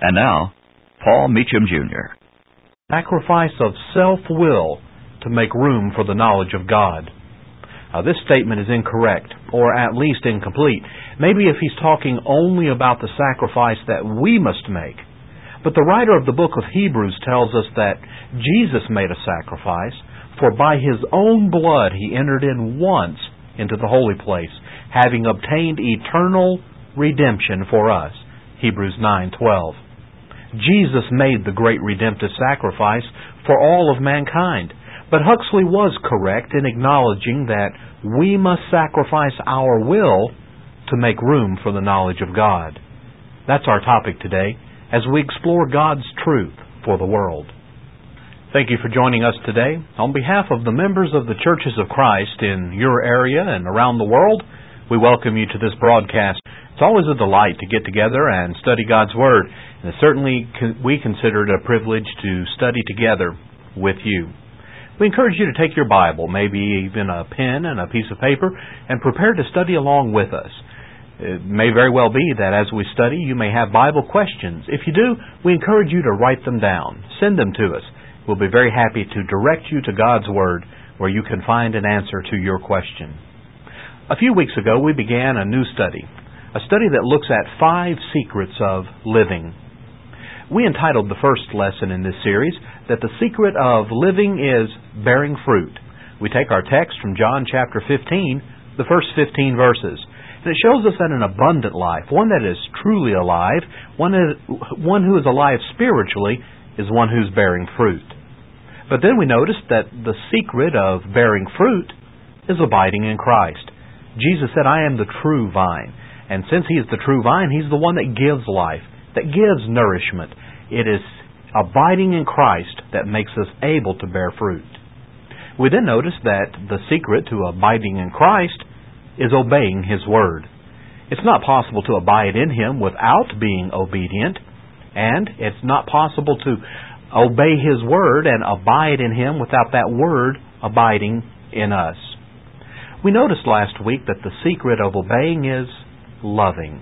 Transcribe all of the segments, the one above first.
And now, Paul Meacham Jr. Sacrifice of self-will to make room for the knowledge of God. This statement is incorrect, or at least incomplete. Maybe if he's talking only about the sacrifice that we must make. But the writer of the book of Hebrews tells us that Jesus made a sacrifice, for by His own blood He entered in once into the holy place, having obtained eternal redemption for us. Hebrews 9:12. Jesus made the great redemptive sacrifice for all of mankind. But Huxley was correct in acknowledging that we must sacrifice our will to make room for the knowledge of God. That's our topic today as we explore God's truth for the world. Thank you for joining us today. On behalf of the members of the Churches of Christ in your area and around the world, we welcome you to this broadcast. It's always a delight to get together and study God's Word, and certainly we consider it a privilege to study together with you. We encourage you to take your Bible, maybe even a pen and a piece of paper, and prepare to study along with us. It may very well be that as we study, you may have Bible questions. If you do, we encourage you to write them down. Send them to us. We'll be very happy to direct you to God's Word where you can find an answer to your question. A few weeks ago, we began a new study, a study that looks at 5 secrets of living. We entitled the first lesson in this series that the secret of living is bearing fruit. We take our text from John chapter 15, the first 15 verses. And it shows us that an abundant life, one that is truly alive, one who is alive spiritually, is one who's bearing fruit. But then we noticed that the secret of bearing fruit is abiding in Christ. Jesus said, "I am the true vine." And since He is the true vine, He's the one that gives life, that gives nourishment. It is abiding in Christ that makes us able to bear fruit. We then notice that the secret to abiding in Christ is obeying His Word. It's not possible to abide in Him without being obedient, and it's not possible to obey His Word and abide in Him without that Word abiding in us. We noticed last week that the secret of obeying is loving.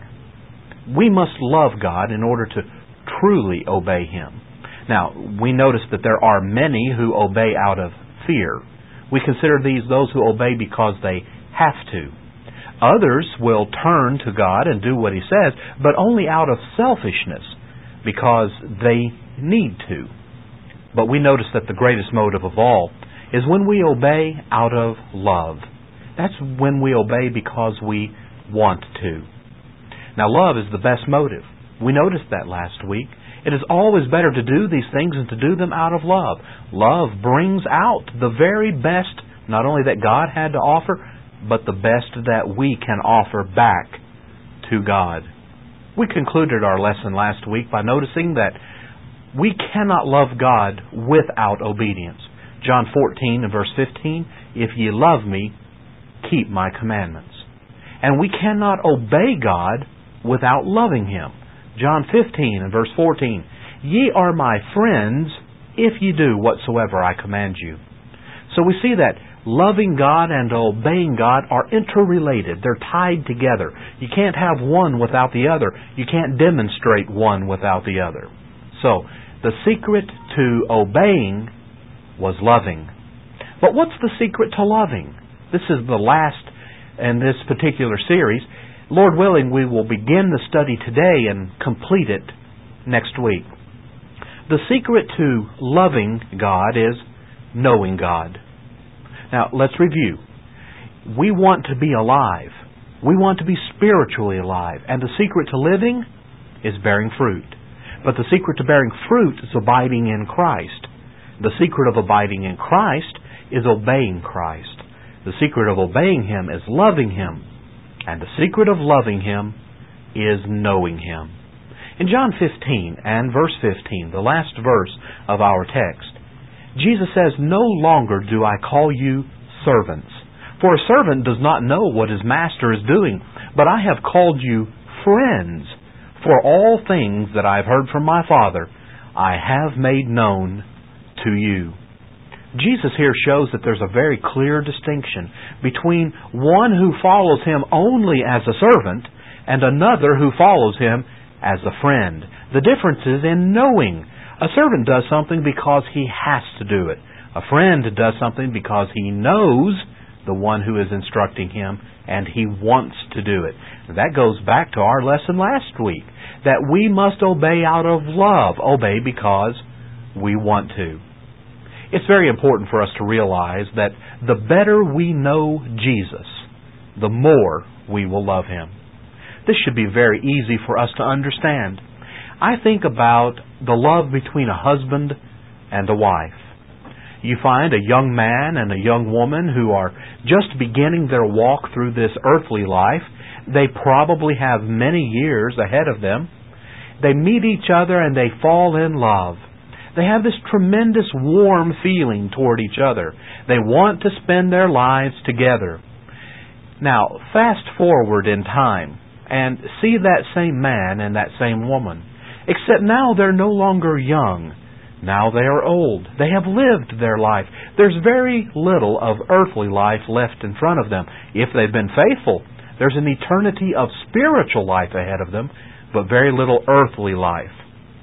We must love God in order to truly obey Him. Now, we notice that there are many who obey out of fear. We consider these those who obey because they have to. Others will turn to God and do what He says, but only out of selfishness, because they need to. But we notice that the greatest motive of all is when we obey out of love. That's when we obey because we want to. Now, love is the best motive. We noticed that last week. It is always better to do these things than to do them out of love. Love brings out the very best, not only that God had to offer, but the best that we can offer back to God. We concluded our lesson last week by noticing that we cannot love God without obedience. John 14 and verse 15, "If ye love me, keep my commandments." And we cannot obey God without loving Him. John 15 and verse 14, "Ye are my friends if ye do whatsoever I command you." So we see that loving God and obeying God are interrelated. They're tied together. You can't have one without the other. You can't demonstrate one without the other. So, the secret to obeying was loving. But what's the secret to loving? This is the last in this particular series. Lord willing, we will begin the study today and complete it next week. The secret to loving God is knowing God. Now, let's review. We want to be alive. We want to be spiritually alive. And the secret to living is bearing fruit. But the secret to bearing fruit is abiding in Christ. The secret of abiding in Christ is obeying Christ. The secret of obeying Him is loving Him. And the secret of loving Him is knowing Him. In John 15 and verse 15, the last verse of our text, Jesus says, "No longer do I call you servants, for a servant does not know what his master is doing, but I have called you friends, for all things that I have heard from my Father, I have made known to you." Jesus here shows that there's a very clear distinction between one who follows Him only as a servant and another who follows Him as a friend. The difference is in knowing. A servant does something because he has to do it. A friend does something because he knows the one who is instructing him and he wants to do it. That goes back to our lesson last week, that we must obey out of love. Obey because we want to. It's very important for us to realize that the better we know Jesus, the more we will love Him. This should be very easy for us to understand. I think about the love between a husband and a wife. You find a young man and a young woman who are just beginning their walk through this earthly life. They probably have many years ahead of them. They meet each other and they fall in love. They have this tremendous warm feeling toward each other. They want to spend their lives together. Now, fast forward in time and see that same man and that same woman. Except now they're no longer young. Now they are old. They have lived their life. There's very little of earthly life left in front of them. If they've been faithful, there's an eternity of spiritual life ahead of them, but very little earthly life.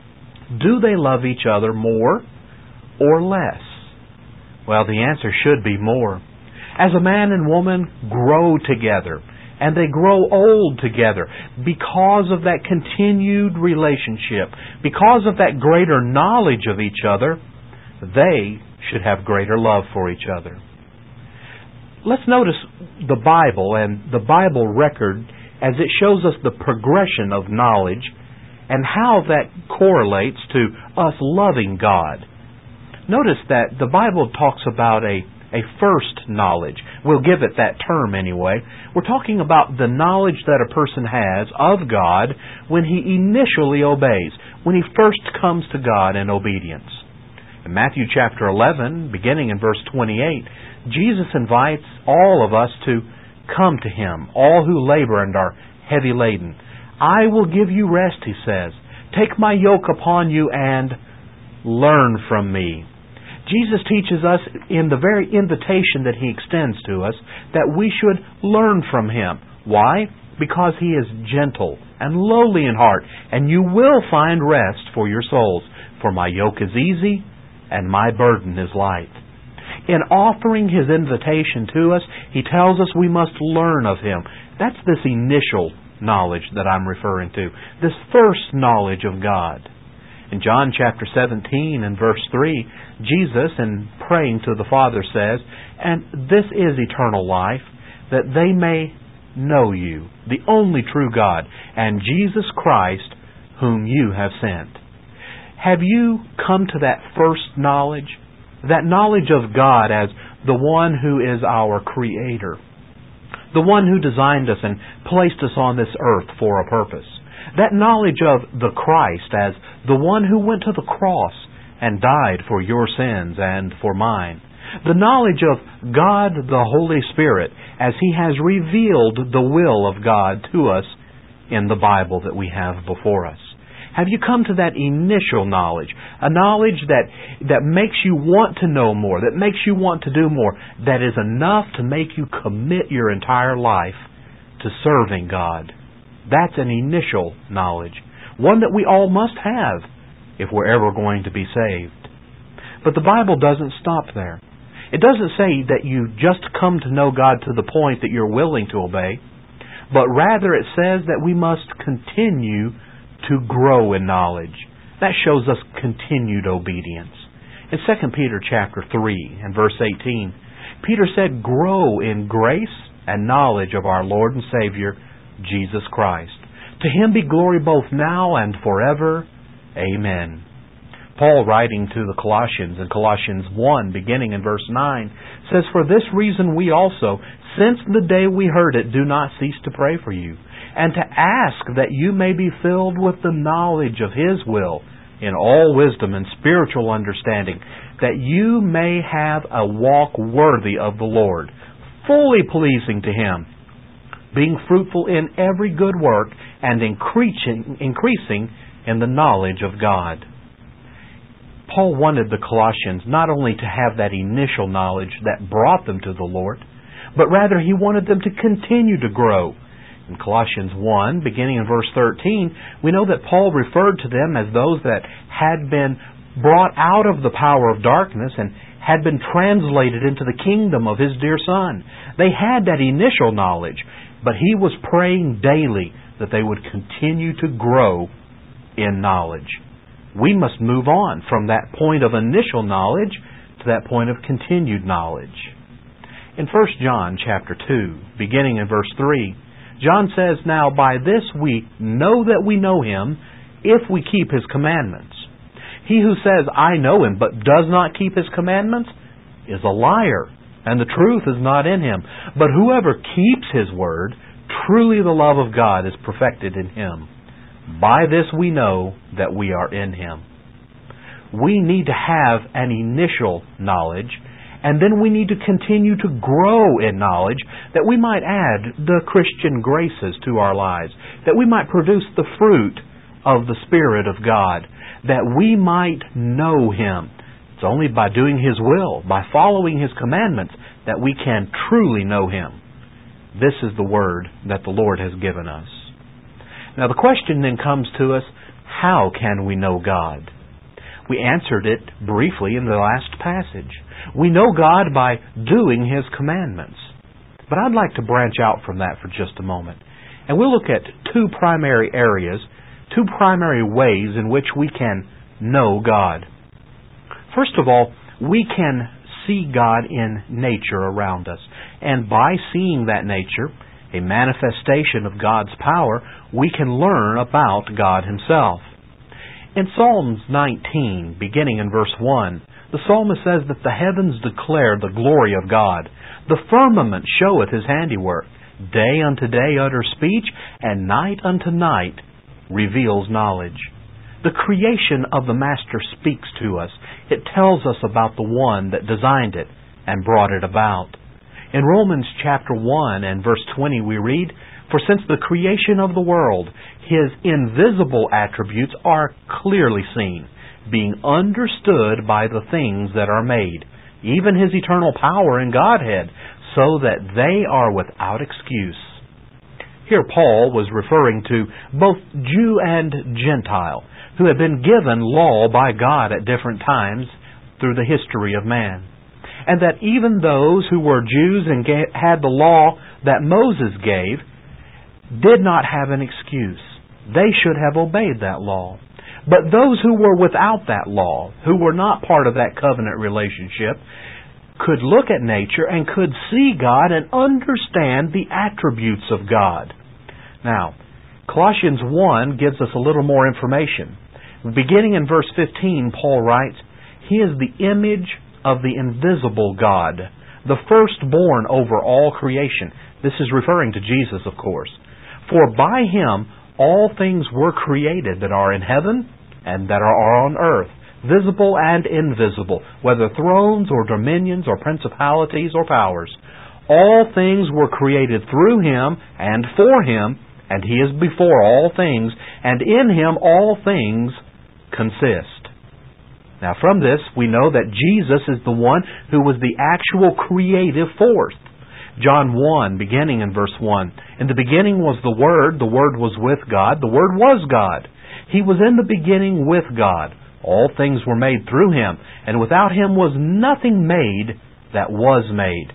Do they love each other more or less? Well, the answer should be more. As a man and woman grow together, and they grow old together because of that continued relationship, because of that greater knowledge of each other, they should have greater love for each other. Let's notice the Bible and the Bible record as it shows us the progression of knowledge and how that correlates to us loving God. Notice that the Bible talks about a first knowledge. We'll give it that term anyway. We're talking about the knowledge that a person has of God when he initially obeys, when he first comes to God in obedience. In Matthew chapter 11, beginning in verse 28, Jesus invites all of us to come to Him, all who labor and are heavy laden. I will give you rest, He says. Take my yoke upon you and learn from me. Jesus teaches us in the very invitation that He extends to us that we should learn from Him. Why? Because He is gentle and lowly in heart, and you will find rest for your souls. For my yoke is easy and my burden is light. In offering His invitation to us, He tells us we must learn of Him. That's this initial knowledge that I'm referring to, this first knowledge of God. In John chapter 17 and verse 3, Jesus, in praying to the Father, says, "And this is eternal life, that they may know you, the only true God, and Jesus Christ, whom you have sent." Have you come to that first knowledge? That knowledge of God as the one who is our Creator, the one who designed us and placed us on this earth for a purpose. That knowledge of the Christ as the one who went to the cross and died for your sins and for mine. The knowledge of God the Holy Spirit as He has revealed the will of God to us in the Bible that we have before us. Have you come to that initial knowledge? A knowledge that makes you want to know more, that makes you want to do more, that is enough to make you commit your entire life to serving God. That's an initial knowledge, one that we all must have if we're ever going to be saved. But the Bible doesn't stop there. It doesn't say that you just come to know God to the point that you're willing to obey, but rather it says that we must continue to grow in knowledge. That shows us continued obedience. In 2 Peter chapter 3 and verse 18, Peter said, "Grow in grace and knowledge of our Lord and Savior, Jesus Christ. To Him be glory both now and forever. Amen." Paul, writing to the Colossians in Colossians 1, beginning in verse 9, says, "For this reason we also, since the day we heard it, do not cease to pray for you, and to ask that you may be filled with the knowledge of His will, in all wisdom and spiritual understanding, that you may have a walk worthy of the Lord, fully pleasing to Him, being fruitful in every good work, and increasing in the knowledge of God." Paul wanted the Colossians not only to have that initial knowledge that brought them to the Lord, but rather he wanted them to continue to grow, In Colossians 1, beginning in verse 13, we know that Paul referred to them as those that had been brought out of the power of darkness and had been translated into the kingdom of His dear Son. They had that initial knowledge, but he was praying daily that they would continue to grow in knowledge. We must move on from that point of initial knowledge to that point of continued knowledge. In 1 John chapter 2, beginning in verse 3, John says, "Now by this we know that we know Him, if we keep His commandments. He who says, 'I know Him,' but does not keep His commandments, is a liar, and the truth is not in him. But whoever keeps His word, truly the love of God is perfected in him. By this we know that we are in Him." We need to have an initial knowledge, and then we need to continue to grow in knowledge, that we might add the Christian graces to our lives, that we might produce the fruit of the Spirit of God, that we might know Him. It's only by doing His will, by following His commandments, that we can truly know Him. This is the word that the Lord has given us. Now the question then comes to us, how can we know God? We answered it briefly in the last passage. We know God by doing His commandments. But I'd like to branch out from that for just a moment. And we'll look at two primary areas, two primary ways in which we can know God. First of all, we can see God in nature around us. And by seeing that nature, a manifestation of God's power, we can learn about God Himself. In Psalms 19, beginning in verse 1, the psalmist says that the heavens declare the glory of God. The firmament showeth His handiwork. Day unto day utters speech, and night unto night reveals knowledge. The creation of the Master speaks to us. It tells us about the One that designed it and brought it about. In Romans chapter 1 and verse 20 we read, "For since the creation of the world, His invisible attributes are clearly seen, being understood by the things that are made, even His eternal power and Godhead, so that they are without excuse." Here Paul was referring to both Jew and Gentile, who had been given law by God at different times through the history of man. And that even those who were Jews and had the law that Moses gave did not have an excuse. They should have obeyed that law. But those who were without that law, who were not part of that covenant relationship, could look at nature and could see God and understand the attributes of God. Now, Colossians 1 gives us a little more information. Beginning in verse 15, Paul writes, "He is the image of the invisible God, the firstborn over all creation." This is referring to Jesus, of course. "For by Him all things were created that are in heaven and that are on earth, visible and invisible, whether thrones or dominions or principalities or powers. All things were created through Him and for Him, and He is before all things, and in Him all things consist." Now from this, we know that Jesus is the one who was the actual creative force. John 1, beginning in verse 1, "In the beginning was the Word was with God, the Word was God. He was in the beginning with God. All things were made through Him, and without Him was nothing made that was made."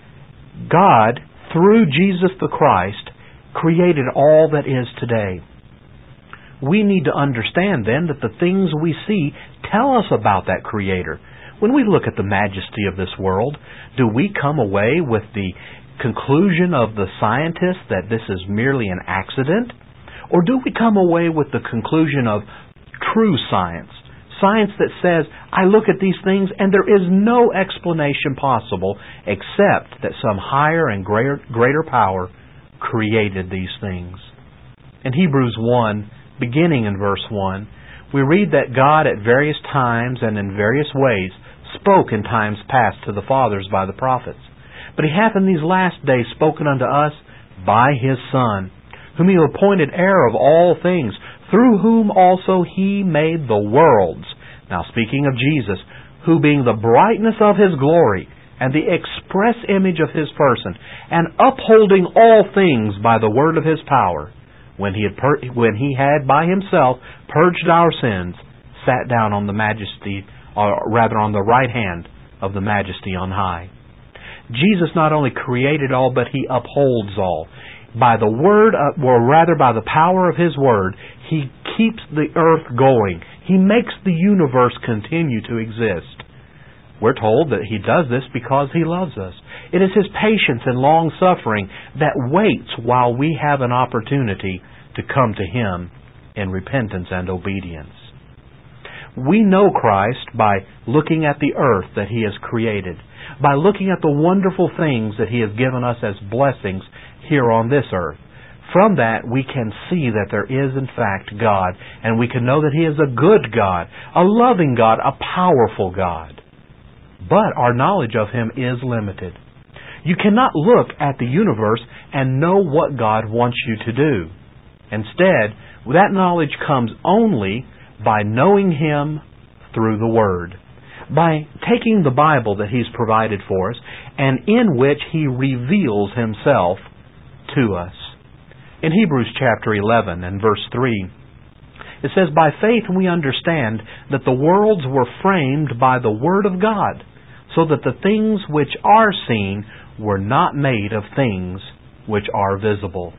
God, through Jesus the Christ, created all that is today. We need to understand then that the things we see tell us about that Creator. When we look at the majesty of this world, do we come away with the conclusion of the scientists that this is merely an accident? Or do we come away with the conclusion of true science? Science that says, I look at these things and there is no explanation possible except that some higher and greater power created these things. In Hebrews 1, beginning in verse 1, we read that God at various times and in various ways spoke in times past to the fathers by the prophets. But He hath in these last days spoken unto us by His Son, whom He appointed heir of all things, through whom also He made the worlds. Now speaking of Jesus, who being the brightness of His glory and the express image of His person, and upholding all things by the word of His power, when He had by Himself purged our sins, sat down on the majesty, or rather on the right hand of the majesty on high. Jesus not only created all, but He upholds all. By the word, or rather by the power of His word, He keeps the earth going. He makes the universe continue to exist. We're told that He does this because He loves us. It is His patience and long-suffering that waits while we have an opportunity to come to Him in repentance and obedience. We know Christ by looking at the earth that He has created, by looking at the wonderful things that He has given us as blessings here on this earth. From that, we can see that there is, in fact, God, and we can know that He is a good God, a loving God, a powerful God. But our knowledge of Him is limited. You cannot look at the universe and know what God wants you to do. Instead, that knowledge comes only by knowing Him through the Word, by taking the Bible that He's provided for us, and in which He reveals Himself to us. In Hebrews chapter 11 and verse 3, it says, "By faith we understand that the worlds were framed by the Word of God, so that the things which are seen were not made of things which are visible."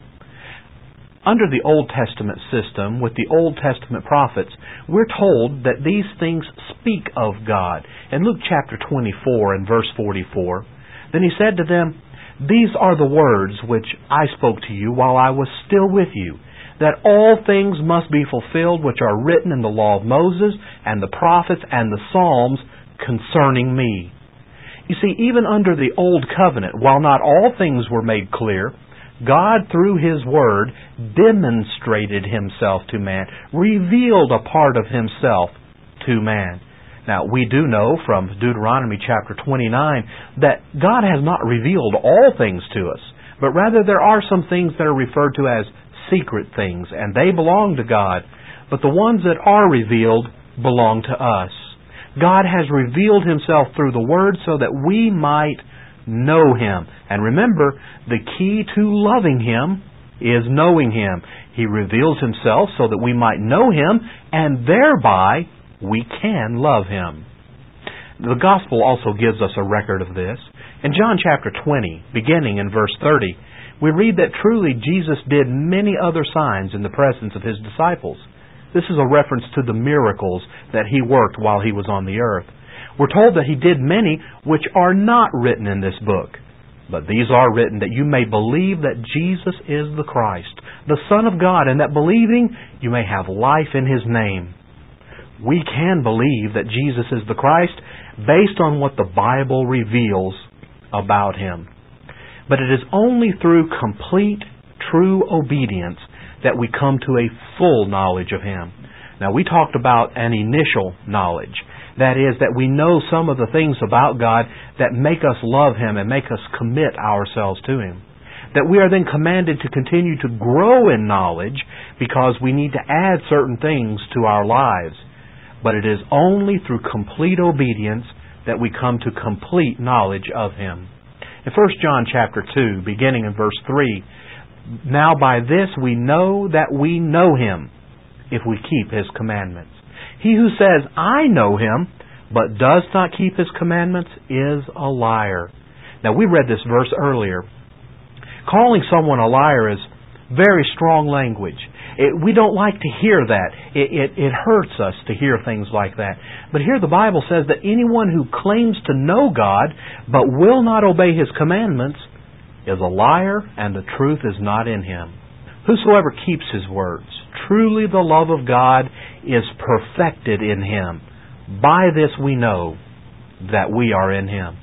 Under the Old Testament system, with the Old Testament prophets, we're told that these things speak of God. In Luke chapter 24 and verse 44, "Then He said to them, These are the words which I spoke to you while I was still with you, that all things must be fulfilled which are written in the law of Moses and the prophets and the Psalms concerning me." You see, even under the Old Covenant, while not all things were made clear, God, through His Word, demonstrated Himself to man, revealed a part of Himself to man. Now, we do know from Deuteronomy chapter 29 that God has not revealed all things to us, but rather there are some things that are referred to as secret things, and they belong to God, but the ones that are revealed belong to us. God has revealed Himself through the Word so that we might know Him. And remember, the key to loving Him is knowing Him. He reveals Himself so that we might know Him, and thereby we can love Him. The Gospel also gives us a record of this. In John chapter 20, beginning in verse 30, we read that truly Jesus did many other signs in the presence of His disciples. This is a reference to the miracles that He worked while He was on the earth. We're told that He did many which are not written in this book. But these are written that you may believe that Jesus is the Christ, the Son of God, and that believing you may have life in His name. We can believe that Jesus is the Christ based on what the Bible reveals about Him. But it is only through complete, true obedience that we come to a full knowledge of Him. Now, we talked about an initial knowledge. That is, that we know some of the things about God that make us love Him and make us commit ourselves to Him. That we are then commanded to continue to grow in knowledge because we need to add certain things to our lives. But it is only through complete obedience that we come to complete knowledge of Him. In 1 John chapter 2, beginning in verse 3, "Now by this we know that we know Him, if we keep His commandments. He who says, 'I know Him,' but does not keep His commandments is a liar." Now, we read this verse earlier. Calling someone a liar is very strong language. We don't like to hear that. It hurts us to hear things like that. But here the Bible says that anyone who claims to know God but will not obey His commandments is a liar, and the truth is not in him. Whosoever keeps His words, truly the love of God is perfected in him. By this we know that we are in Him.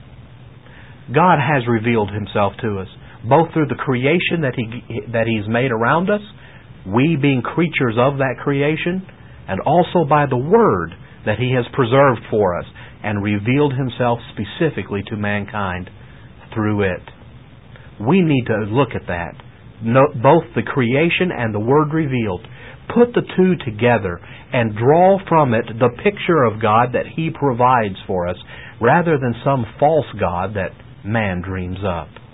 God has revealed Himself to us, both through the creation that He's made around us, we being creatures of that creation, and also by the Word that He has preserved for us and revealed Himself specifically to mankind through it. We need to look at that. Both the creation and the Word revealed. Put the two together and draw from it the picture of God that He provides for us, rather than some false god that man dreams up.